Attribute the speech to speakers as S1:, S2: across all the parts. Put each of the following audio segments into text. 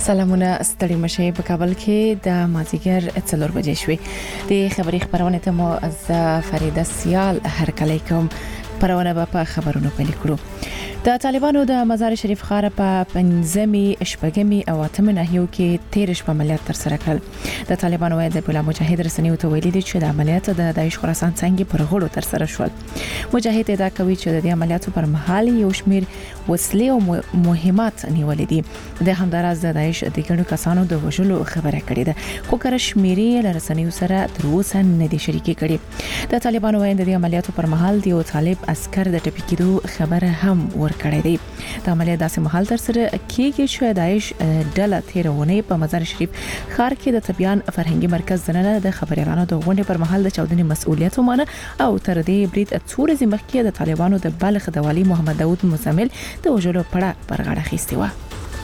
S1: سلامونه ستړي مشه په کابل کې د مازیګر 4 بجې شوې د خبري خبرونه ته مو از فریده سیال هرکلی کوم پرونه په خبرونو پیل کړو. د طالبانو د مزار شریف ښار په پنځمي شپږمي او اتمه ناحیو کې 13 شپه عملیات تر سره کړل. د طالبانو وایي د بولا مجاهد رسنیو ته ویلي دي چې د عملیات د داعش خراسان څنګه پر غړو تر سره شول. مجاهد ادعا کوي چې د عملیاتو پر مهال یو شمیر وسلې او مهمات نیولې دي. د همداراز د داعش د ګڼو کسانو د وژلو خبره کړې ده خو کر شمیري رسنیو سره تر اوسه نه دي شریکي کړي. د طالبانو وایي د عملیاتو پر مهال د یو طالب عسكر د ټپي کېدو خبره هم ورکړې ده. د عملیات داسې مهال تر سره کېږي چې داعش ډله تیرونه په مزار شریف ښار کې د طبيان فرهنګي مرکز دننه د خبريالانو د غونډې پر مهال د چاودنې مسؤلیت ومنه او تر دې برید څو ورځې مخکې د طالبانو د بلخ د والي محمد داوود مزمل د وژلو پړه پر غاړه اخیستې و.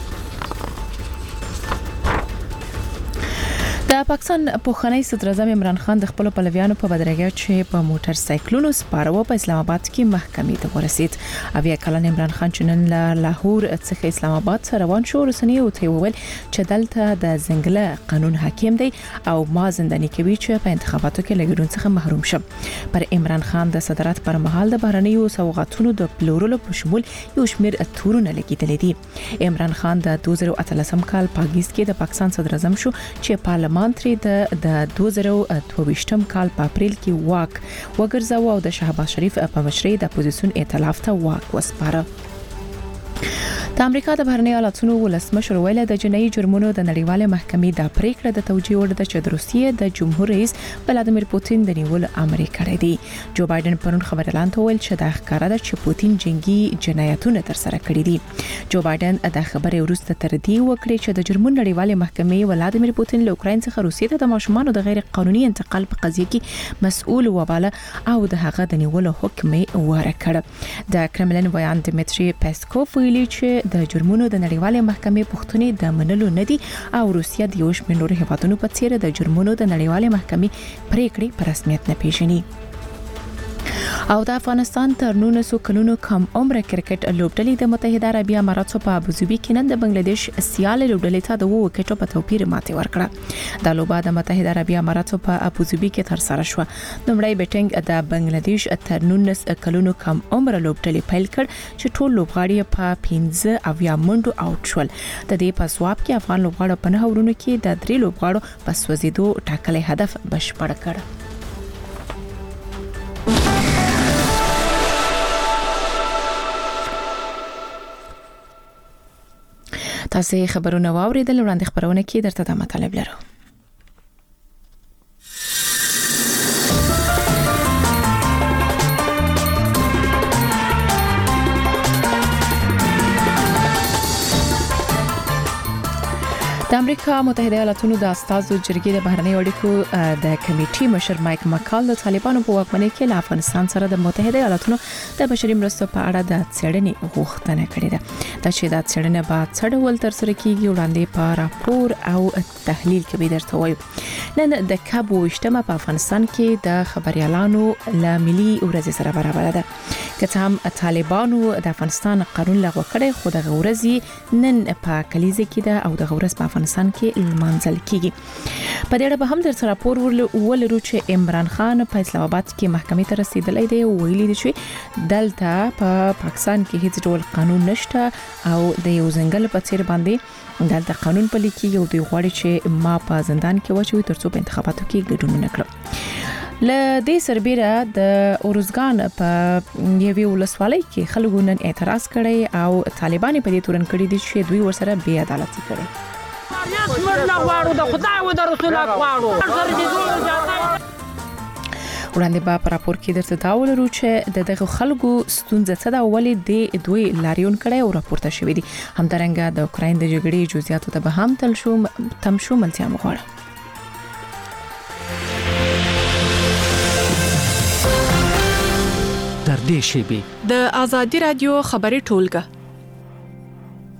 S1: د پاکستان پوخنۍ صدر اعظم عمران خان د خپل پلویانو په بدرګه چې په موټر سایکلونو سپارو په اسلام آباد کې محکمې ته ورسید. اویا کلن عمران خان چې نن له لاهور څخه اسلام آباد ته روان شو رسنیو ته وویل چې دلته د زنګله قانون حاکم دی او ما زنداني کوي چې په انتخاباتو کې لګیدون څخه محروم شم. پر عمران خان د صدارت پر مهال د بهرنیو سوغاتونو د پلورلو په شمول یو شمیر تورونه لګیدل دي. عمران خان د 2013 کال په اگست کې د پاکستان صدر اعظم شو چې پارلمان تری د 2022 کال په اپریل کې واک وګرځاو او د شهباز شریف په مشرۍ د اپوزیسیون ائتلاف ته واک وسپاره. د امریکا د بهرنی ایالاتونو ولسمشر ویل د جنایي جرمونو د نړیواله محکمې د پریکړه د توجیه وړ د چې د روسیې د جمهور رئیس ولادیمیر پوتین د نیول امر کړی دی. جو بایدن پرون خبر اعلان ته ویل چې د ښکارا د چې پوتین جنگي جنایتونه تر سره کړی دي. جو بایدن د خبرې وروسته تر دې وکړي چې د جرمونو نړیواله محکمې ولادیمیر پوتین له اوکراین څخه روسیې ته د ماشومانو د غیر قانوني انتقال په قضیه کې مسؤل وباله او د هغه د نیولو حکم ورکړ. د کرملین ویان دمیتری پیسکوف ویلي چې د جرمونو د نړیواله محکمې پښتنې د منلو ندي او روسیا د یو شمېر نورو هیوادونو په څیر د جرمونو د نړیواله محکمې پریکړې په رسمیت نه پیژني. او د افغانستان تر 19 کلونو کم عمر کرکټ لوبډلې د متحده عربی اماراتو په ابوظبي کې نن د بنگلاديش سیال لوبډلې ته د 2 وکټو په توپیر ماتې ورکړه. د لوبه د متحده عربی اماراتو په ابوظبي کې تر سره شو. لومړی بیټینګ د بنگلاديش تر 19 کلونو کم عمر لوبډلې پیل کړ چې ټول لوبغاړي په 15 اویا منډو اوټ شول. د دې په ځواب کې افغان لوبغاړو په 9 ورونو کې د 3 لوبغاړو په سوځیدو ټاکلي هدف بشپړ کړ. تاسو خبرونه واوریدل وړاندې خبرونه کې درته د مطالب لرو. د امریکا متحده ایالاتونو د استازو جرګې د بهرنی اړیکو د کمیټې مشر مایک مکال د طالبانو په واکمنۍ کې له افغانستان سره د متحده ایالاتونو د بشري مرستو په اړه د څېړنې غوښتنه کړې ده. د چې د څېړنې بعد څړول تر سره کیږي وړاندې په راپور او تحلیل کې به درته وایو. نن د کب 28مه په افغانستان کې د خبريالانو له ملي ورځ سره برابر ده. که هم طالبانو د افغانستان قانون لغوه کړی خو د غورزي نن په کلیزه کې ده او د غورز په افغانستان کې لمانځل کیږي. په دې اړه به هم در راپور ولرو چې عمران خان په اسلام آباد کې محکمې ته رسیدلی دی. ویلي دي چې دلته په پاکستان کې هیڅ ډول قانون نشته او د یو ځنګل په څیر باندې دلته قانون پلي کیږي او دوی غواړي چې ما په زندان کې واچوي ترڅو په انتخاباتو کې ګډون وکړي. ل دې سربېره د اورزګان په یوې ولسوالۍ کې خلکو نن اعتراض کړی او طالبان په دې تورن کړی دي چې دوی ورسره بې عدالتي کړي. وړاندې به په راپور کې درته دا ولرو چې دغه خلکو ستونزه څه ده ولې د دوی لاریون کړي او راپورته شوې دي. همدارنګه د اوکراین د جګړې جزئیاتو ته به هم تم شو ملتیا مغواړه.
S2: در دې شیبې د ازادي رادیو خبري ټولګه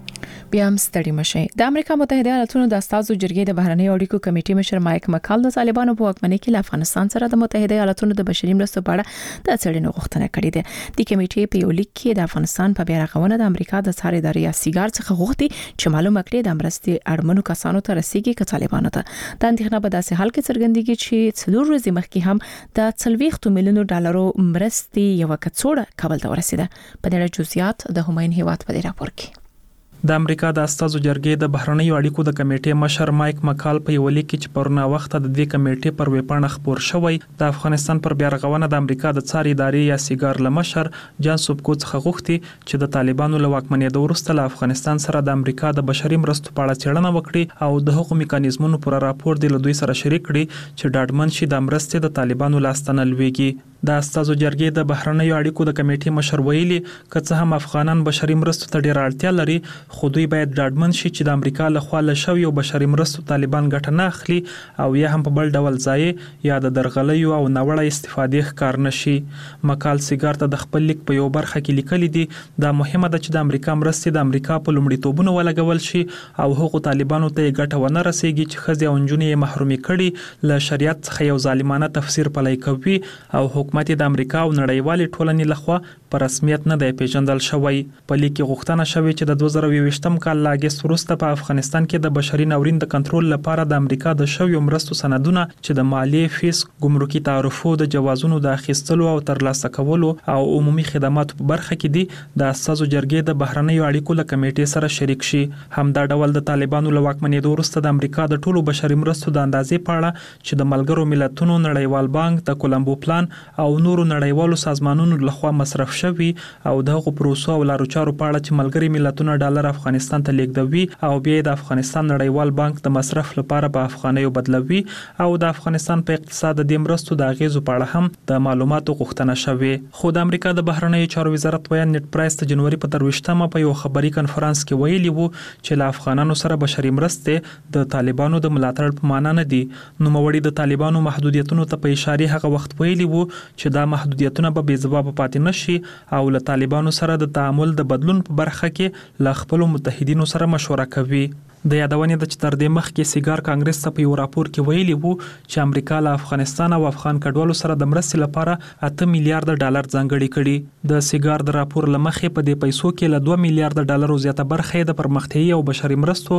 S1: بیا هم ستړي مشي. د امریکا متحده ایالاتونو د استازو جرګې د بهرنی اړیکو کمیټې مشر مایک مکال د طالبانو په واکمنۍ کې له افغانستان سره د متحده ایالاتونو د بشري مرستو په اړه د څېړنې غوښتنه کړې ده. د کمیټې په یو لیک کې د افغانستان په بیا رغونه د امریکا د څار ادارې سیګار څخه غوښتي چې معلومه کړي د مرستې اړمنو کسانو ته رسیدي ک طالبانو ته. د اندېښنه په داسې حال کې څرګندېږي چې څلور ورځې مخکې هم د 40 میلیون ډالرو مرستې یو کڅوړه کابل ته ورسیده. په دې اړه جزئیات د هماین هیواد په راپور کې.
S2: د امریکا د استازو جرګې د بهرنی اړیکو د کمیټې مشر مایک مکال په یو لیک کې چې پرونه وخت د دې کمیټې پر ویبپاڼه خبر شوی د افغانستان پر بیا رغونه د امریکا د څار ادارې یا سیګار لمشر جان سوبکو څخه غوښتي چې د طالبانو له واکمنۍ وروسته له افغانستان سره د امریکا د بشري مرستو په اړه څېړنه وکړي او د حقوقي میکانیزمونو پر راپور د دوی سره شریک کړي چې ډاډمن شي د مرستې د طالبانو لاستنه لويږي. د استازو جرګې د بهرنی اړیکو د کمیټې مشر ویلي که څه هم افغانان بشري مرستو ته ډېر اړتیا لري خو دوی باید ډاډمن شي چې د امریکا له خوا له شوی او بشري مرستو طالبان ګټه نه اخلي او یا هم په بل ډول ځای یا د درغلیو او ناوړه استفادې ښکار نشي. مکال سیګار ته د خپل لیک په یو برخه کې لیکلي دي دا مهمه ده چې د امریکا مرستې د امریکا په لومړیتوبونو ولګول شي او هغو طالبانو ته ګټه ونه رسیږي چې ښځې او نجونې یې محرومي کړي له شریعت څخه یو ظالمانه تفسیر پلی کوي او حکومت د امریکا او نړیوالې ټولنې لخوا په رسمیت نه دی پیژندل شوی. په لیک کې غوښتنه شوې چې د 2020م کال له اگست وروسته په افغانستان کې د بشري ناورین د کنټرول لپاره د امریکا د شویو مرستو سندونه چې د مالیې فیس ګمرکي تعرفو د جوازونو د اخیستلو او ترلاسه کولو او عمومي خدماتو په برخه کې دي د استازو جرګې د بهرنی اړیکو له کمیټې سره شریک شي. همدا ډول د طالبانو له واکمنۍ وروسته د امریکا د ټولو بشري مرستو د اندازې په اړه چې د ملګرو ملتونو نړیوال بانک د کولمبو پلان او نورو نړیوالو سازمانونو لخوا مصرف شوی او دغه پروسو او لارو چارو په اړه چې ملګري ملتونه ډالر افغانستان ته لیږدوي او بیا د افغانستان نړیوال بانک د مصرف لپاره په افغانیو بدلوي او د افغانستان په اقتصاد د مرستو د اغیزو په اړه هم د معلوماتو غوښتنه شوې. خو د امریکا د بهرنی چارو وزارت ویان نیټ پرایس د جنوري په 23مه په یو خبري کانفرنس کې ویلي وو چې له افغانانو سره بشري مرستې د طالبانو د ملاتړ په معنا نه دي. نو موړي د طالبانو محدودیتونو ته په اشاره هغه وخت ویلي وو چې دا محدودیتونه به بې ځواب پاتې نشي او له طالبانو سره د تعامل د بدلون په برخه کې له خپل متحدینو سره مشوره کوي. د یادونې د چې تر دې مخکې سیګار کانګرس ته په یو راپور کې ویلي وو چې امریکا له افغانستان او افغان کډوالو سره د مرستې لپاره 8 میلیارډ ډالر ځانګړي کړي. د سیګار د راپور لمخې په دې پیسو کې له 2 میلیارډ ډالر زیاته برخه د پرمختیايي او بشري مرستو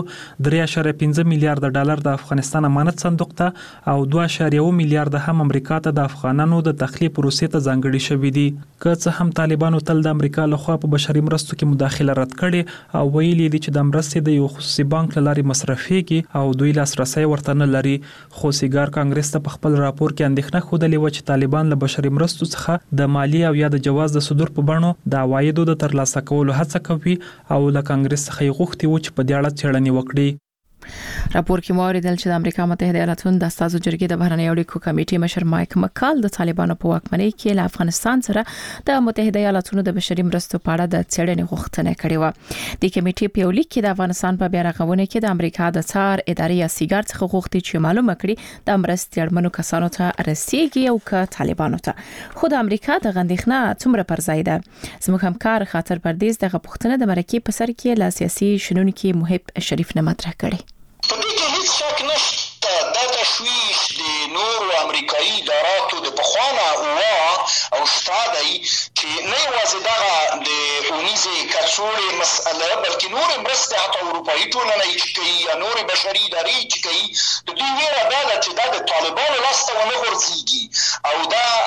S2: 3.5 میلیارډ ډالر د افغانستان امانت صندوق ته او 2.1 میلیارډ هم امریکا ته د افغانانو د تخلیه پروسې ته ځانګړي شوي دي. که څه هم طالبانو تل د امریکا لخوا په بشري مرستو کې مداخله رد کړي او ویلي دي چې د مرستې د یو خصوصي بانک لاري مصرفيږي او دوی لاسرسي ورته نه لري. خو سیګار کانګرس ته په خپل راپور کې اندېښنه خوده و چې طالبان له بشري مرستو څخه د مالی او یا د جواز د صدور په بڼو د عوایدو د ترلاسه کولو هڅه کوي او له کانګرس څخه غوښتي و چې په دې اړه څېړنې وکړي.
S1: راپور کې موریدل چې د امریکا متحده ایالاتونو د استازو جرګې د بهرنی اړیکو کمیټې مشر مایک مکال د طالبانو په واکمنۍ کې له افغانستان سره د متحده ایالاتونو د بشري مرستو په اړه د څېړنې غوښتنه کړې و. د کمیټې په یو لیک کې د افغانستان په بیا رغونه کې د امریکا د څار ادارې یا سیګار څخه غوښتي چې معلومه کړي د مرستې اړمنو کسانو ته رسیدي او که طالبانو ته. خو د امریکا د غندښنه څومره پر ځای ده. زموږ همکار خاطر پردیس دغه پوښتنه د مرکې په سر کې له سیاسي شنونکو محب شریف نه مطرح کړې.
S3: په دې کې هیڅ شک نشته دا تشویش د نورو امریکایي اداراتو د پخوانه او شتادی چې نه یوازې دغه د ښوونیزې کڅوړې مسأله بلکې نورې مرستې حتی اروپایي ټولنه چې کوي یا نورې بشري ادارې چې کوي د دوی ویره دا ده چې دا د طالبانو لاسته ونه غورځېږي او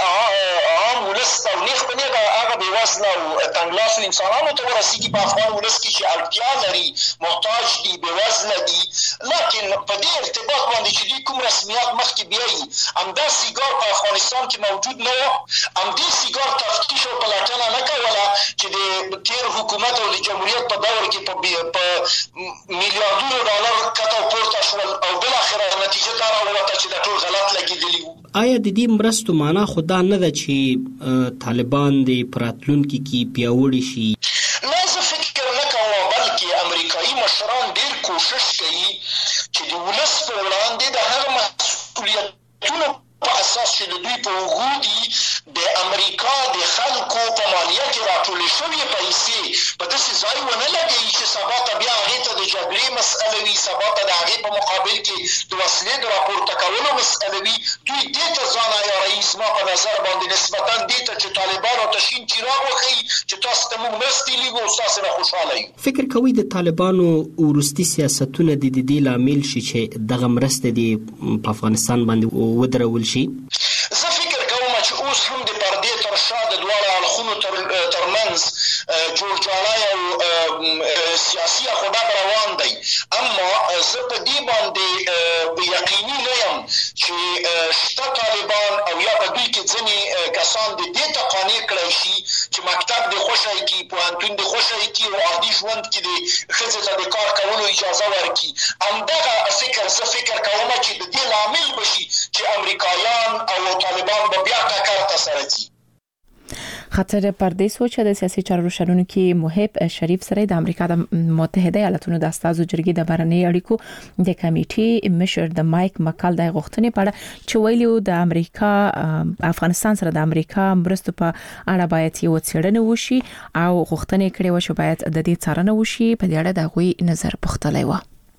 S3: دا عام ولس ته او نیغ په نیغه هغه بېوزله او تنګلاسو انسانانو ته ورسېږي په افغان ولس کې چې اړتیا لري محتاج دي بېوزله دي. لکن په دې ارتباط باندې چې دوی کوم رسمیات مخکې بیایي همدا سیګار په افغانستان کې موجود نه و همدې سیګار تفتیش او پلټنه نه کوله چې د تیر حکومت او د جمهوریت په دور کې په میلیاردونو ډالر کته پورته شول او بالاخره نتیجه دا راووته چې دا ټول غلط لګېدلي وو.
S4: آیا د دې مرستو معنا خو دا نه ده چې طالبان د په راتلونکي کې پیاوړي شي؟
S3: نه زه فکر نه کوم بلکې امریکایي مشران ډېر کوشش کوي چې د ولس په وړاندې د هغه مسؤلیتونو په اساس چې د دوی په وجود د امریکا د خلکو په مالیه برتانیا کې راټولې شوې پیسې په داسې ځای ونه لګوي چې سبا ته بیا هغې ته د جګړې مسئله وي، سبا ته د هغې په مقابل کې د وسلې د راپورته کولو مسئله وي. دوی دې ته ځان عیاروي زما په نظر باندې نسبتا دې ته چې طالبانو ته شین چراغ وښیي چې تاسو ته موږ مرستې لېږو او ستاسې نه خوشحاله یو.
S4: فکر کوئ د طالبانو وروستي سیاستونه د دې لامل شي چې دغه مرستې دې په افغانستان باندې ودرول شي؟
S3: زه فکر کوم چې اوس هم د پردې تر شا د دواړو اړخونو ترمنځ جوړجاړی او سیاسي اخوډب روان دی، اما زه په دې باندې یقیني نه یم چې شته طالبان او یا په دوی کې ځینې کسان د دې ته قانع کړی شي چې مکتب دې خوښی کړي، پوهنتون دې خوښی کړي او عادي ژوند کې دې ښځې ته د کار کولو اجازه ورکړي. همدغه فکر زه فکر کوم چې د دې لامل بشي چې امریکایان او طالبان به بیا ټکر ته سره ځي.
S1: خاطر پردې سوچ د سیاسي چارو شرونکو محب شریف سره د امریکا د متحده ایالاتونو د استازو جرګې د بهرنی اړیکو د کمیټې مشر د مایک مکال د غوښتنې په اړه چې ویلو د امریکا افغانستان سره د امریکا مرستو په اړه باید یو څېړنه وشي او غوښتنې کړې و چې باید د دې څارنه وشي. په دې اړه د غوي نظر پوښتلی و.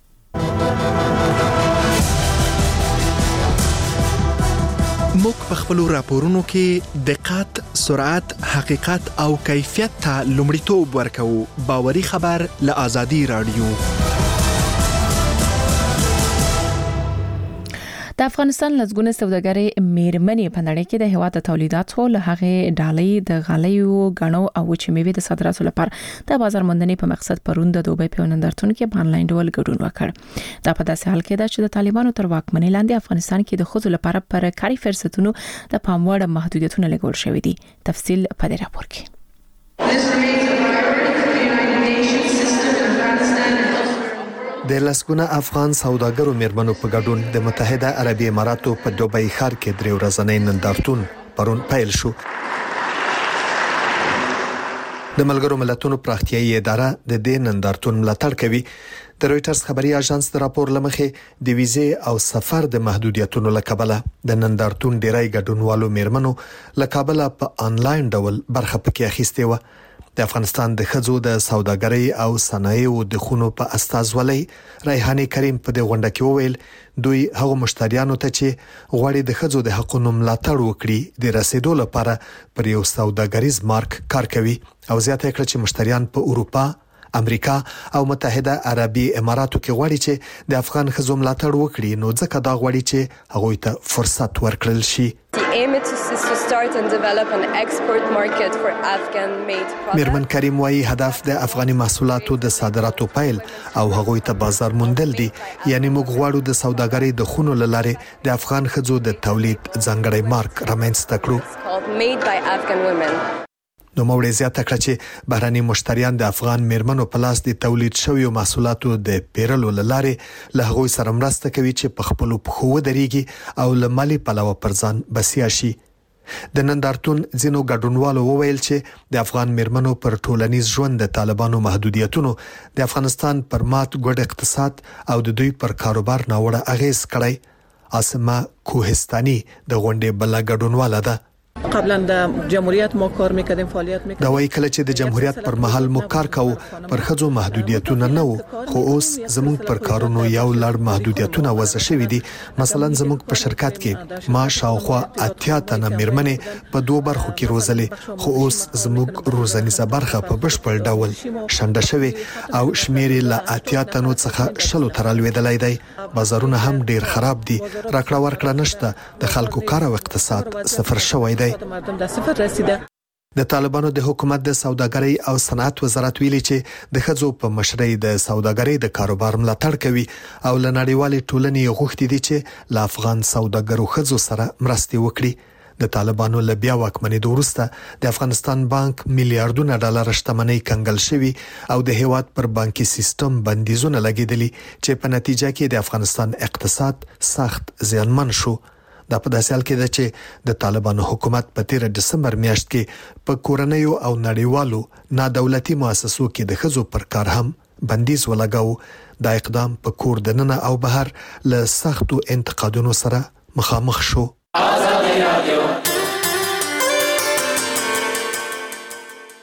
S5: موږ په خپل راپورونو کې دقت، سرعت، حقیقت او کیفیت ته لومړیتوب ورکوو. باوري خبر له آزادي رادیو.
S1: د افغانستان لزګونه سوداګري میرمنې په نړۍ کې د هیواد تولیداتو له هغه ډالۍ د غالیو غنو او چې میوه د صادراتو لپاره د بازار موندنې په مقصد پروند د دوبۍ په نندارتون کې په انلاین ډول ګډون وکړ. دا په داسې حال کې ده چې د طالبانو تر واکمنۍ لاندې افغانستان کې د ښځو لپاره پر کاري فرصتونو د پام وړ محدودیتونه لګول شوې دي. تفصیل په دې راپور کې.
S5: د لسګونه افغان سوداګرو میرمنو په ګډون د متحده عربي اماراتو په دوبۍ ښار کې درې ورځنی نندارتون پرون پیل شو. د ملګرو ملتونو پراختیایي اداره د دې نندارتون ملاتړ کوي. د رويټرز خبري اژانس د راپور لمخې د ویزې او سفر د محدودیتونو لکبله د نندارتون ډیری ګډونوالو میرمنو لکابل په انلاین ډول برخه پکې اخیستې و. د افغانستان د ښځو د سوداګرۍ او صنایعو د خونو په استازولۍ ریحانه کریم په دې غونډه کې وویل دوی هغو مشتریانو ته چې غواړي د ښځو د حقوقو ملاتړ وکړي د رسیدو لپاره پر یو سوداګریز مارک کار کوي او زیاته کړه چې مشتریان په اروپا، امریکا او متحده عربي اماراتو کې غواړي چې د افغان ښځو ملاتړ وکړي، نو ځکه دا غواړي چې هغوی ته فرصت ورکړل شي. میرمن کریم وايي هدف د افغاني محصولاتو د صادراتو پیل او هغوی ته بازار موندل دي. یعنی موږ غواړو د سوداګرۍ د خونو لاره د افغان ښځو د تولید ځانګړی مارک رامنځته کړو. نو موږ زیاته کړ چې بهراني مشتریان د افغان میرمنو په لاس د تولید شویو محصولاتو د پیرلو لاره له هغوی سره مرسته کوي چې په خپل پخو ودرېږي او له مالی پلوه پر ځان بسیا شي. د نندارتون ځینو ګډونوالو وویل چې د افغان میرمنو پر ټولنیز ژوند د طالبانو محدودیتونو د افغانستان پر مات ګډ اقتصاد او د دوی پر کاروبار ناوړه اغیز کړی. اسمه کوهستاني د غونډې بل ګډونواله ده.
S6: قبلا د جمهوریت مو کار میکردیم، فعالیت میکردیم.
S5: دا وایي کله چې د جمهوریت پر مهال مو کار کاوه پر ښځو محدودیتونه نه وو، خو اوس زموږ پر کارونو یو لړ محدودیتونه وضع شوي دي. مثلا زموږ په شرکت کې ما شاوخوا 80 تنه میرمنې په دوه برخو کې روزلې، خو اوس زموږ روزنیزه برخه په بشپړ ډول شنډه شوې او شمیر له 80 تنو څخه 100 تر لویدلای دی. بازارونه هم ډیر خراب دي، راکړه ورکړه نشته، د خلکو کار او اقتصاد صفر شوی دی. د طالبانو د حکومت د سوداګرۍ او صنعت وزارت ویلي چې د ښځو په مشرۍ د سوداګرۍ د کاروبار ملاتړ کوي او له نړیوالې ټولنې غوښتي دي چې له افغان سوداګرو ښځو سره مرستې وکړي. د طالبانو له بیا واکمنېدو وروسته د افغانستان بانک میلیارډونه ډالر شتمنۍ کنګل شوي او د هیواد پر بانکي سیستم بندیزونه لګېدلي چې په نتیجه کې د افغانستان اقتصاد سخت زیانمن شو. دا په داسې حال کې ده چې د طالبانو حکومت په 13 دسمبر میاشت کې په کورنیو او نړیوالو نادولتي مؤسسو کې د ښځو پر کار هم بندیز ولګاو. دا اقدام په کور دننه او بهر له سختو انتقادونو سره مخامخ شو.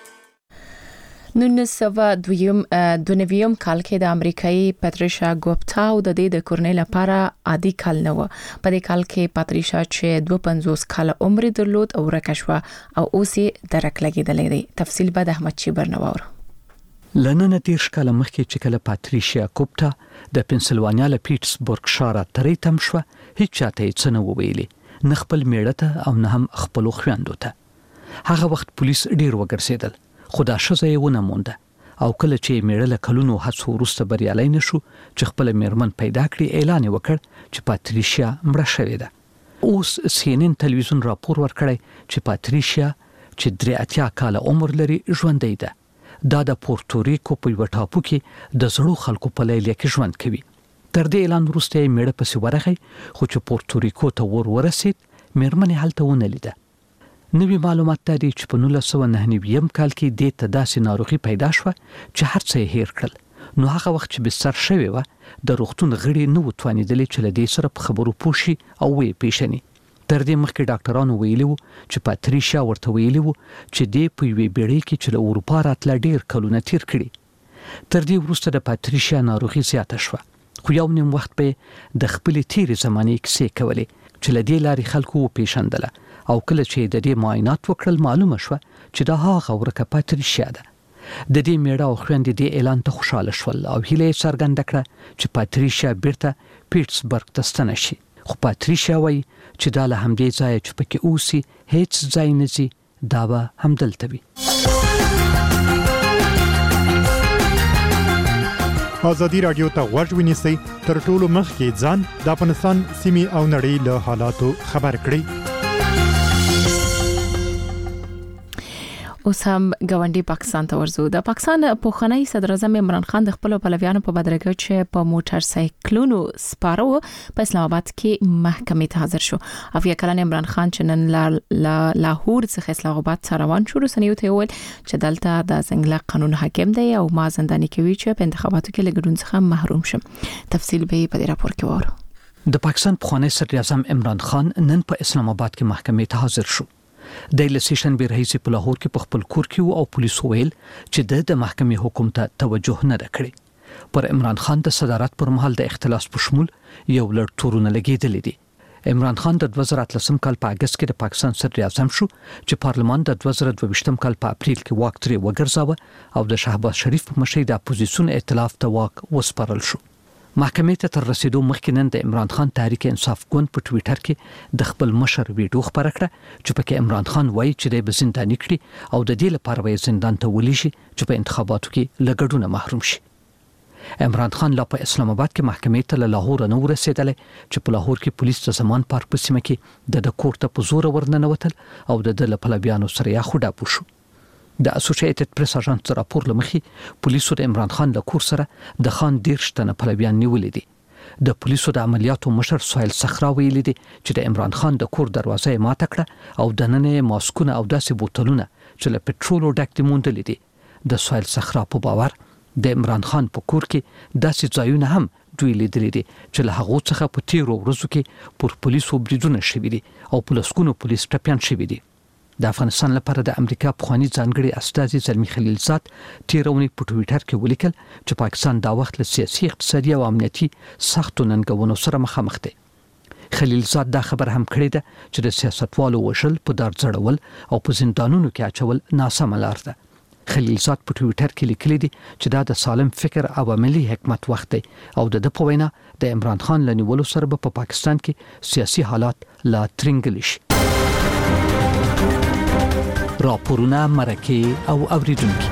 S1: 1992 کال کې د امریکایي پاتریشا ګوپتا او د دې د کورنۍ لپاره عادي کال نه و. په دې کال کې پاتریشا چې 52 کال عمر درلود او ورکشوه او اوس یې درک لګیدلې دی. تفصیل به د احمد چیبر نوور.
S7: لننه 30 کال مخکې چې کله پاتریشا ګوپتا د پنسلوانیا له پیټسبورګ ښار ته تم شو، هیڅ چاته یې څه نه ویلي، نه خپل میړه ته او نه هم خپل خويندو ته. هغه وخت پولیس ډیر وګرځیدل، خو دا ښځه یې ونه مونده او کله چې میړه له کلونو هڅو وروسته بریالی نشو چې خپل میرمن پیدا کړي، اعلان وکړ چې پاتریشا مړه شوې ده. اوس CNN تلویزیون راپور ورکړی چې پاتریشا چې 83 کال عمر لري ژوندۍ ده. دا د پورتوریکو په یو ټاپو کې د زړو خلکو په لیلیه کې ژوند کوي. تر دې اعلان وروسته یې میړه پسې ورغی، خو چې پورتوریکو ته ورسید میرمن یې هلته ونه لیده. نوی معلومات دي چې په 1999 کال کې د تداسي ناروغي پیدا شو چې هر څه هیر کړل. نو هغه وخت چې بستر شوی و د روغتون غړي نو توانیدل چې لدې سره په خبرو پوښي او وی پیښني. تر دې مخکې ډاکټرانو ویلي وو چې پاتریشا ورته ویلي وو چې د پوی بیړۍ کې چې له اروپا راتله ډیر کلونه تیر کړي. تر دې وروسته د پاتریشا ناروغي زیاته شو، خو یو نیم وخت به د خپل تیرې زمانې کیسې کولې چې لدې لاري خلکو پیښندله او کله چې د دې معاینات وکړل معلومه شو چې دا هغه ورکه پاتریشا ده. د دې میړه او خويندې د اعلان ته خوشاله شول او هیله څرګنده کړه چې پاتریشا بیرته پیټسبرګ ته ستنه شي. خو پاتریشا وایي چې دا له همدې ځای چې پکې اوسي هیڅ ځای نه زی، دا به همدلته وي.
S8: ازادي رادیو ته غوږ ونیسئ، تر ټولو مخکې ځان د افغانستان سیمې او نړۍ له حالاتو خبر کړئ.
S1: اوس هم ګاونډي پاکستان ته ورزو. د پاکستان پوخنۍ صدر اعظم عمران خان د خپل پلویانو په بدرګه چې په موټر سایکلونو سپارو په اسلام آباد کې محکمې ته حاضر شو. افیا کلن عمران خان چې نن لاهور څخه اسلام آباد ته روان شو، رسنیو ته ویل چې دلته د څنګه قانون حاکم دی او ما زنداني کوي چې په انتخاباتو کې لګډون څخه محروم شم. تفصیل به په دې راپور کې وره.
S7: د پاکستان پوخنۍ صدر اعظم عمران خان نن په اسلام آباد کې محکمې ته حاضر شو. د لیسیشن به رئیس په لاهور کې په خپل کور کې او پولیسو ویل چې د محکمې حکم ته توجه نه کړي. پر عمران خان د صدارت پر مهال د اختلاس په شمول یو لړ تورونه لګیدل دي. عمران خان د 2013 کال په اگست کې د پاکستان صدر اعظم شو چې پارلمان د 2022 کال په اپریل کې واک ترې وګرځاوه او د شهباز شریف په مشرۍ د اپوزیسیون ائتلاف ته واک وسپارل شو. محکمې ته تر رسیدو مخکې نن د عمران خان تحریک انصاف ګوند په ټوئیټر کې د خپل مشر ویډیو خبره کړه چې پکې عمران خان وایي چې د زنداني کړي او د دې لپاره وایي زندان ته ولېږي چې په انتخاباتو کې لګډونه محروم شي. عمران خان لا په اسلام آباد کې محکمې ته له لاهور نه ورسېدل چې په لاهور کې پولیس د زمان پارک په سیمه کې د کور ته په زور ورننوتل او د پلویانو سره یا خوډا پوښو. د اسوسییټډ پریس اژانس راپور لمخې پولیسو د عمران خان له کور سره د خان 13 تنه پلویان نیولې دي. د پولیسو د عملیاتو مشر سهیل صخرا ویلي دي چې د عمران خان د کور دروازه ماته کړه او د نننې ماسکونه او داسې بوتلونه چې له پټرولو ډک دي موندلې دي. د سهیل صخرا په باور د عمران خان په کور کې داسې ځایونه هم دوی لیدلې دي چې له هغه څخه په تیرو ورځو کې پر پولیسو بریدونه شوي دي او پولیسونو پولیس ټپيان شوي دي. د افغانستان لپاره د امریکا پخوانی ځانګړي استازي زلمی خلیلزاد تیرونی په ټوئیټر کې ولیکل چې پاکستان دا وخت له سیاسي، اقتصادي او امنیتي سختو ننګونو سره مخامخ دی. خلیلزاد دا خبر هم کړی ده چې د سیاستوالو وشل په دار ځړول او په زندانونو کې اچول ناسمه لار ده. خلیلزاد په ټوئیټر کې لیکلي دي چې دا د سالم فکر او عملی حکمت وخت دی او د په وینا د عمران خان لنیولو سره په پاکستان کې سیاسي حالات لا ترنګل شي. راپورونه مرکه او اوریدونکو.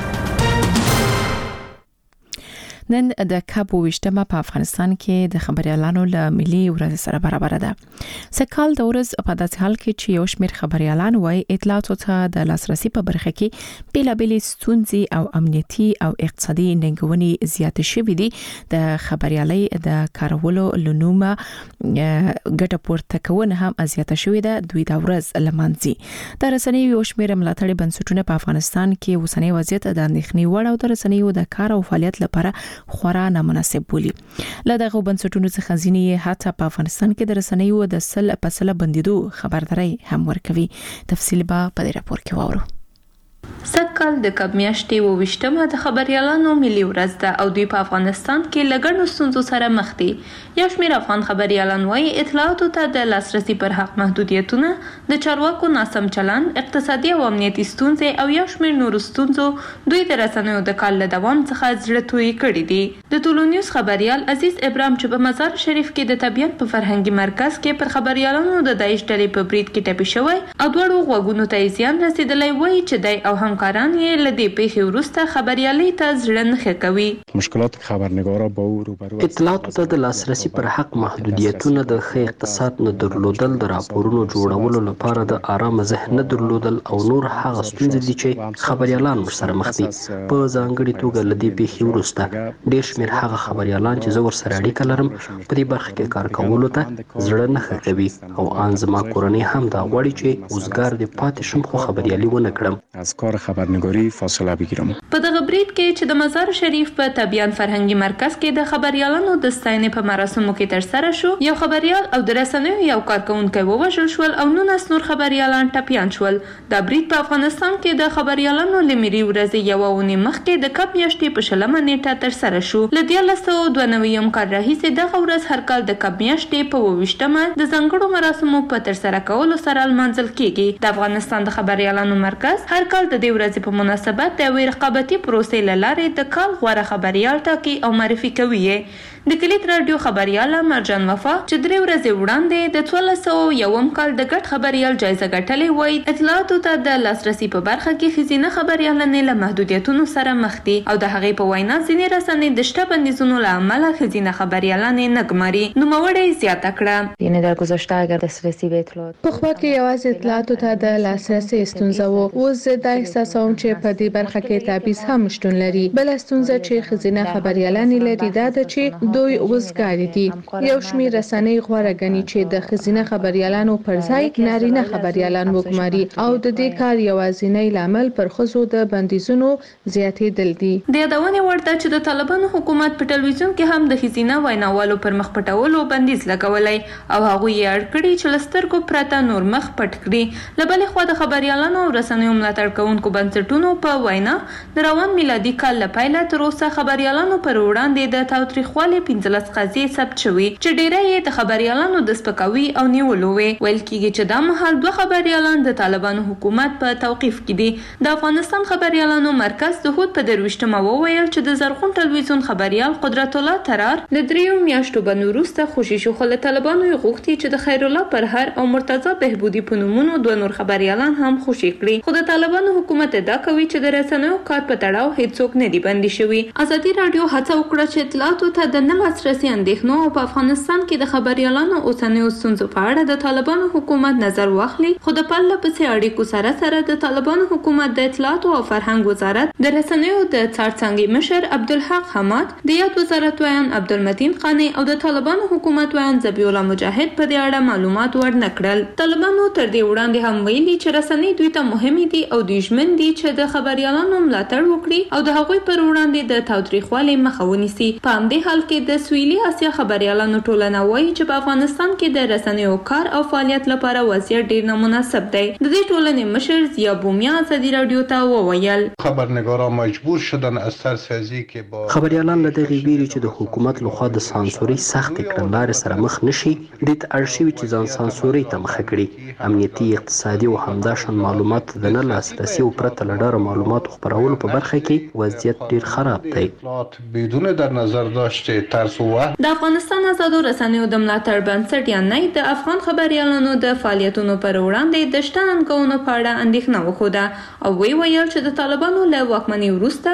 S1: نن د کابو وشتمه په افغانستان کې د خبريالانو له ملي ورځ سره برابر ده. سکهال د ورځ په داسې حال کې چې یو شمېر خبريالان وايي اطلاعاتو ته د لاسرسي په برخه کې بیلابېلې ستونزې او امنیتي او اقتصادي ننګونې زیاتې شوې دي. د خبريالۍ د کارولو لنومه ګټه پورته کول هم زیاته شوې ده. دوی د ورځ لمانځي. د رسنیو یو شمېر ملاتړي بنسټونه په افغانستان کې اوسنۍ وضعیت د اندېښنې وړ او د رسنیو د کار او فعالیت لپاره خورا نامناسب بولی. له دغه بنسټونو څخه ځینې حتی په افغانستان کې د رسنیو د سل بندیدو خبرداري هم ورکوي. تفصیل به په دې راپور کې واورو.
S9: سږکال د کب میاشتې 28مه د خبریالانو ملي ورځ ده او دوی په افغانستان کې له ګڼو ستونزو سره مخ دي. یو شمېر افغان خبریالان وایي اطلاعاتو ته د لاسرسي پر حق محدودیتونه، د چارواکو ناسم چلند، اقتصادي او امنیتي ستونزې او یو شمېر نورو ستونزو دوی د رسنیو د کال له دوام څخه زړه توی کړي دي. د ټولو نیوز خبریال عزیز ابراهیم چې په مزار شریف کې د طبیعت په فرهنګي مرکز کې پر خبریالانو د داعش ډلې په برید کې ټپي شوی او دواړو غوږونو ته زیان رسیدلی وایي چې دی او همکاران یې له دې پیښې وروسته خبریالۍ ته زړه نه کوي.
S10: مشکلات خبرنگارا با او روبرو
S4: اطلاعاتو ته د لاسرسي پر حق محدودیتونه، د ښه اقتصاد نه درلودل، د راپورونو جوړولو لپاره د آرام ذهن نه درلودل او نور هغه ستونزې دي چې خبریالان ورسره مخ دي. په ځانګړې توګه له دې پیښې وروسته ډېر شمېر هغه خبریالان چې زه ورسره اړیکه لرم په دې برخه کې کار کولو ته زړه نه کوي او ان زما کورنۍ هم دا غواړي چې وزګار دې پاتې شم خو خبریالي ونه کړم.
S10: از کار خبرنگاری فاصله بگیرم.
S9: په دغه برید کې چې د مزار شریف په طبیعت فرهنګي مرکز کې د خبریالانو د ستاینې په مراسمو کې ترسره شو، یو خبریال او د رسنیو یو کارکونکی ووژل شول او 19 نور خبریالان ټپیان شول. دا برید په افغانستان کې د خبریالانو له ملي ورځې یوه اونۍ مخکې د کب میاشتې په 20مه نیټه ترسره شو. له 1992 کال راهیسې دغه ورځ هر کال د کب میاشتې په 28مه د ځانګړو مراسمو په ترسره کولو سره لمانځل کیږي. د افغانستان د خبریالانو مرکز هر کال د دې ورځې په مناسبت د یوې رقابتي پروسې له لارې د کال غوره خبریال ټاکي او معرفي کوي. د کلیت رادیو خبریاله مرجان وفا چې 3 ورځې وړاندې د 1201 کال د ګډ خبریال جایزه ګټلې وایي اطلاعاتو ته د لاسرسي په برخه کې ښځینه خبریالانې له محدودیتونو سره مخ دي او د هغې په وینا ځینې رسنۍ د شته بندیزونو له امله ښځینه خبریالانې نه ګماري. نوموړې زیاته کړه
S11: یعنی در گذشته اگر دسترسی به اطلاعات
S12: پخوا کې یوازې اطلاعاتو ته د لاسرسي ستونزه و، اوس زه دا احساسوم چې په دې برخه کې تبعیض هم شتون لري. بل ستونزه چې ښځینه خبریالانې لري دا ده چې دوی وزګاري دي. یو شمېر رسنۍ غوره ګڼي چې د ښځینه خبریالانو پر ځای نارینه خبریالان وګماري او د دې کار یوازینی لامل پر ښځو د بندیزونو زیاتېدل دي.
S9: د یادونې وړ ده چې د طالبانو حکومت په ټلویزیون کې هم د ښځینه ویناوالو پر مخ پټولو بندیز لګولی او هغوی یې اړ کړي چې له سترګو پرته نور مخ پټ کړي. له بلې خوا د خبریالانو او رسنیو ملاتړ کوونکو بنسټونو په وینا د روان میلادي کال له پیله تر اوسه خبریالانو پر وړاندې د تاوتریخوالي 15 قضیې ثبت شوي چې ډیری یې د خبریالانو د سپکاوي او نیولو وي. ویل کېږي چې دا مهال 2 خبریالان د طالبانو حکومت په توقیف کې دي. د افغانستان خبریالانو مرکز د هود په 23مه وویل چې د زرغون ټلویزیون خبریال قدرت الله ترار د 3 میاشتو بند وروسته خوشي شو، خو له طالبانو یې غوښتي چې د خیر الله پرهر او مرتضی بهبودي په نومونو 2 نور خبریالان هم خوشي کړي. خو د طالبانو حکومت ادعا کوي چې د رسنیو کار په تړاو هیڅوک نه دي بندي شوي. ازادي رادیو هڅه وکړه چې اطلاعاتو ته د نه لاسرسي اندېښنو او په افغانستان کې د خبریالانو اوسنیو ستونزو په اړه د طالبانو حکومت نظر واخلي، خو د پرله پسې اړیکو سره د طالبانو حکومت د اطلاعاتو او فرهنګ وزارت د رسنیو د څارڅنګي مشر عبدالحق حماد، د یاد وزارت ویان عبدالمتین قانی او د طالبانو حکومت ویان ذبیح الله مجاهد په دې اړه معلومات ورنه کړل. طالبانو تر دې وړاندې هم ویلي چې رسنۍ دوی ته مهمې دي او دوی ژمن دي چې د خبریالانو ملاتړ وکړي او د هغوی پر وړاندې د تاوتریخوالي مخه ونیسي. په همدې حال کې د سویلي اسیا خبریالانو ټولنه وایي چې په افغانستان کې د رسنیو کار او فعالیت لپاره وضعیت ډیر نامناسب دی. د دې ټولنې مشر ضیا بومیا ازادي رادیو ته وویل
S13: خبرنگاران مجبور شدن از سرسازی که با
S4: خبریالان له دغې ویرې چې د حکومت لخوا د سانسوري سخت کړنلارې سره مخ نشي د اړ شوي چې ځان سانسوري ته مخه کړي. امنیتي، اقتصادي او همداشان معلومات د نه لاسرسي او پرته له ډاره معلوماتو خپرولو په برخه کې وضعیت ډیر خراب دی.
S13: بدون در نظر داشته ترس و
S9: د افغانستان آزادو رسنیو د ملاتړ بنسټ یا نه د افغان خبریالانو د فعالیتونو پر وړاندې د شته ننګونو په اړه اندېښنه وښوده او ویل چې د طالبانو له واکمنۍ وروسته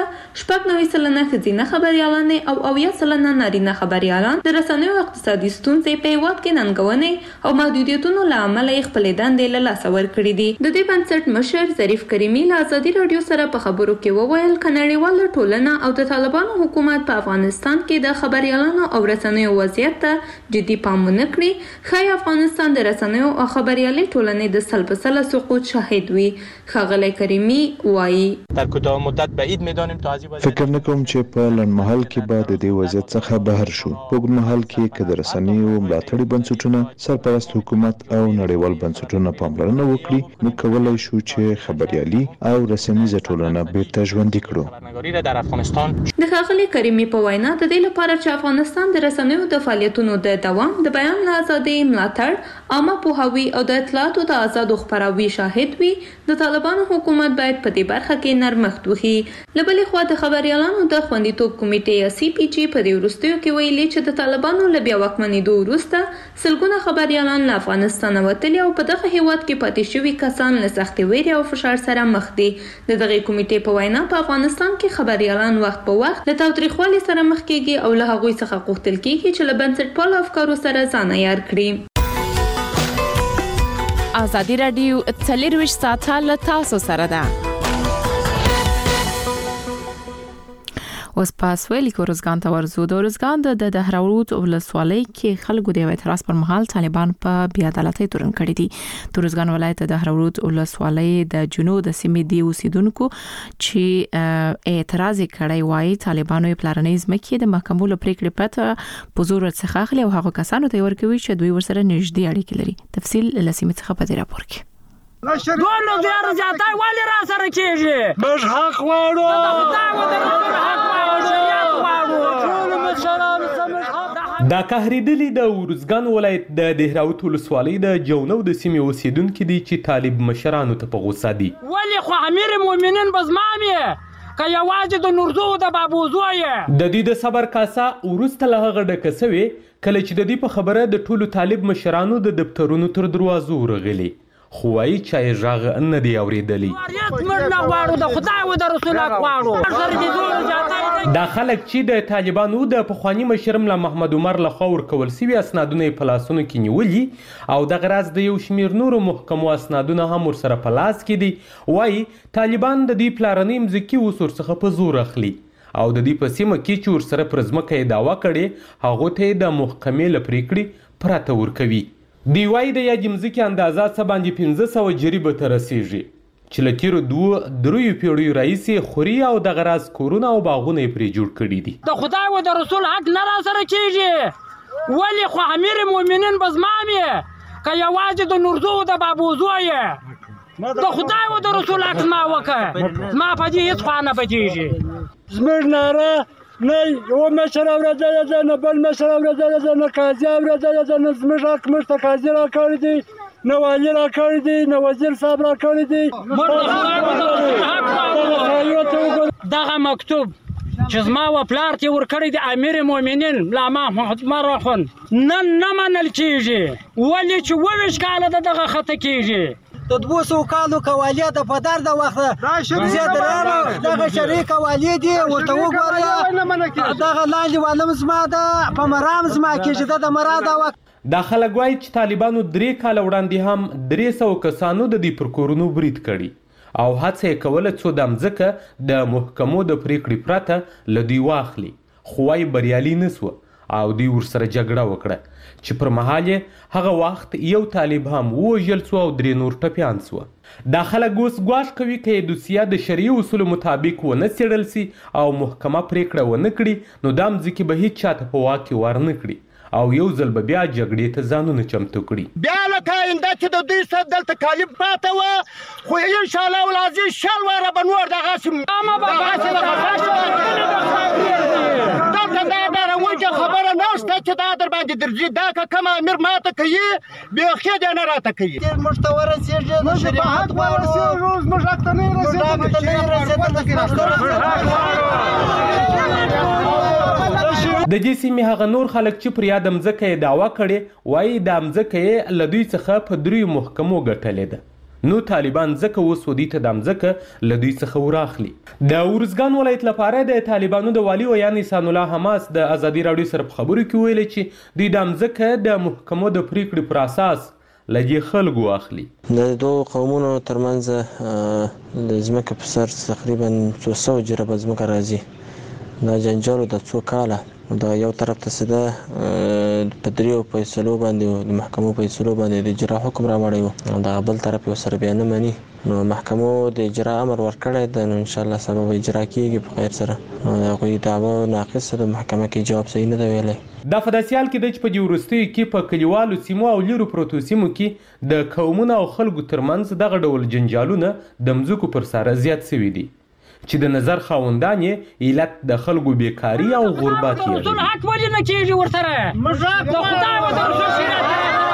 S9: 90% ښځینه خبریالانې او 80% نارینه خبریالان د رسنیو اقتصادي ستونزې په هېواد کې ننګونې او محدودیتونو له امله یې خپلې دندې له لاسه ورکړي دي. د دې بنسټ مشر ظریف کریمي له ازادي رادیو سره په خبرو کې وویل که نړیواله ټولنه او د طالبانو حکومت په افغانستان کې د خبري خبريالانو او رسنیو وضعیت ته جدي پام ونه کړي ښایي افغانستان د رسنیو او خبریالۍ ټولنې د سلبسله سقوط شاهد وي. ښاغلی کریمي وایي
S14: در کوتاه مدت بعید می‌دانیم تا از این
S15: فکر نکوم چې په لنډمهال کې به د دې وضعیت څخه بهر شو. په اوږدمهال کې که د رسنیو ملاتړي بنسټونه، سرپرست حکومت او نړیوال بنسټونه پاملرنه وکړي، نو کولی شو چې خبریالي او رسنیزه ټولنه بیرته ژوندي کړو.
S9: د ښاغلي کریمي په وینا د دې لپاره چې افغانستان د رسنیو د فعالیتونو د دوام، د بیان له ازادۍ ملاتړ، عامه پوهاوي او د اطلاعاتو د آزادو خپراوي شاهد وي، د طالبانو حکومت باید په دې برخه کې نرمښت وکړي. له بلې خوا د خبریالانو د خوندیتوب کمیټې یا CPG په دې وروستیو کې ویلي چې د طالبانو له بیا واکمنېدو وروسته سلګونه خبریالان له افغانستانه وتلي او په دغه هیواد کې پاتې شوي کسان له سختې ویرې او فشار سره مخ دي. د دغې کمیټې په وینا په افغانستان کې خبریالان وخت په وخت له تاوتریخوالي سره مخ کیږي او له هغوی څخه غوښتل کیږي چې له بنسټپالو افکارو سره ځان عیار کړي.
S1: ازادي راډیو 24 ساعته له تاسو سره ده. اوس پاس ویلي کورزګان ته ورزو. د ورزګان د دهراوود ولسوالۍ کې خلکو د اعتراض پر مهال طالبان په بیا عدالتۍ تورن کړی دي. د ورزګان ولایت د دهراوود ولسوالۍ د جنوب د سیمې دی اوسیدونکو چې اعتراض کړی وایي طالبانو پلانې ځمکې د محکمو له پریکړې پرته په زور څخه اخلي او هغه کسانو ته ورکوي چې دوی ورسره نږدې اړیکې لري. تفصیل لسیمه څخه په دې راپور کې.
S16: دونو زیار زیاتای ولی را سره کیږي. موږ حق غواړو.
S17: دا قهریدلی د ورزګان ولایت د دهراوت ولسوالۍ د جونو د سیمې اوسیدونکو دي چې طالب مشرانو ته په غوسه دي.
S16: ولی خو امیر المؤمنین بزمامي که یوازې د نورزو د بابوزوی
S17: د دې د صبر کاسه ورسته له هغه ډکه سوي کله چې د دې په خبره د ټولو طالب مشرانو د دفترونو تر دروازو ورغلي. خو وايي چې ژغ نه دی اوریدلی. دا خلک چې د طالبانو د پخوانی مشر ملا محمد عمر لخوا ورکول شوي اسنادونه په لاسونو کې نیولي او د غراز د یو شمیر نورو محکمو اسنادونه هم ورسره په لاس کې دي. وايي طالبان د دې پلانې مځکې اوس ورڅخه په زور اخلي او د دې په سیمه کې چې ورسره پر ځمکه یې دعوا کړې هغو ته د محکمې له پریکړې پرته ورکوي. دی وايي د یادې مځکې اندازه څه باندې 1500 جریبه ته رسیږي چې له تیرو 2-3 پیړیو راهیسې خوري او د غراز کورونه او باغونه یې پرې جوړ کړي دي.
S16: د خدای او د رسول حق نه را سره کیږي. ولی خو امیر المؤمنین بزمامي که یوازې د نورزو د بابوزوی د خدای او د رسول حق ما وکړه ما په دې هیڅ خوا نه بچیږي.
S18: زموږ ناره نه یو مشر اورېدلی ده نه بل مشر اورېدلی ده نه قاضي اورېدلی ده نه زموږ حق موږ ته قاضي را کړی دی نه والي را کړی دی نه وزیر صاحب را کړی دی.
S16: دغه مکتوب چې زما و پلار ته ورکړی دی امیر المؤمنین ملا محمد عمر اخوند نن نه منل کیږي. ولې چې 22 کاله دغه خطه کیږي.
S19: د 200 کالو کوالی د پدر د وخت زیاتره دغه شریک کوالی دی ورته وګورئ دغه لاندې والم زما د په مرام زما کې د مراد وخت.
S17: دا خلک وایي چې طالبانو 3 کال وړاندې هم 300 کسانو د دې پر کورونو برید کړي او هڅه یې کوله څو د مځکه د محکمو د پریکړې پرته له دوی واخلي. خو وايي بریالي نه سوه او دوی ورسره جګړه وکړه چې پر مهال هغه وخت یو طالب هم ووژل سو او 3 نور ټپیان سو. دا خلک اوس ګواښ کوي که دوسیه د شرعي اصولو مطابق ونه څېړل سي او محکمه پریکړه ونه کړي نو دا مځکې به هیڅ چاته په واک کې ورنه کړي او یو ځل به بیا جګړې ته ځانونه چمتو کړي.
S18: بیا لکه آینده چې د دوی سره دلته کالب پاته وه خو انشاءالله العزیز شل واره به نور دغسې دلته دا ډارونکې خبره نشته چې دا در باندې درځي. دا که کوم امیر ماته کوي بیخي دی نه راته کوي.
S19: موږ ته ورسېږي د شریعت غواړو
S18: زموږ حق ته
S17: د دې سیمې هغه نور خلک چې پر یاده مځکه یې دعوا کړې وایي دا مځکه یې له دوی څخه په 3 محکمو ګټلې ده. نو طالبان ځکه اوس ودی ته د مځکه له دوی څخه وراخلي. د ورزګان ولایت لپاره د طالبانو د والي ویان احسان الله حماس د ازادي راډیو سره په خبرو کې ویلي چې دوی د مځکه د محکمو د پریکړې پر اساس لږی خلکو اخلي.
S20: د دوه قومونو ترمنځ د ځمکې په سر تقریبا 200 جریبه ځمکه راځي دا جنجال د څو کاله دا یو طرف ته سده په دریو فیصلو باندې د محکمو فیصلو باندې د اجرا حکم راوړی و، دا بل طرف یو سره بیا نه مني، نو محکمو د اجرا امر ورکړی دی، نو ان شاء الله سبا به اجرا کیږي په خیر سره. هغوی دعوا ناقصه د محکمه کې جواب صحیح نه دی ویلی.
S17: دا په داسې حال کې دی چې په دې وروستیو کې په کلیوالو سیمو او لیرو پروتو سیمو کې د قومونو او خلکو ترمنځ دغه ډول جنجالونه د مځکو پر سر زیات شوي دي چې د نظر خاوندان یې علت د خلکو بیکاري او غربت یې.
S16: حق ولې نه کېږي ورسره؟ د خدای و د رسول سیرت